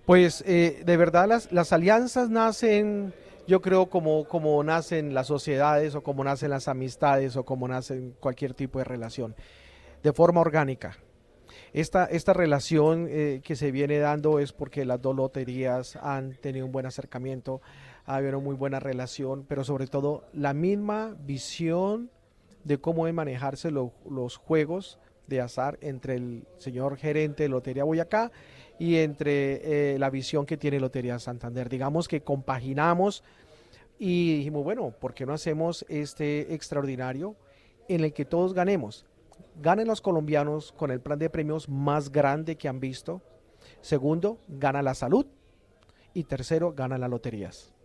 Pues de verdad las alianzas nacen, yo creo, como nacen las sociedades o como nacen las amistades o como nacen cualquier tipo de relación, de forma orgánica. Esta relación que se viene dando es porque las dos loterías han tenido un buen acercamiento, ha habido una muy buena relación, pero sobre todo la misma visión de cómo deben manejarse los juegos de azar entre el señor gerente de Lotería Boyacá y entre la visión que tiene Lotería Santander. Digamos que compaginamos y dijimos, bueno, ¿por qué no hacemos este extraordinario en el que todos ganemos? Ganen los colombianos con el plan de premios más grande que han visto. Segundo, gana la salud. Y tercero, gana las loterías.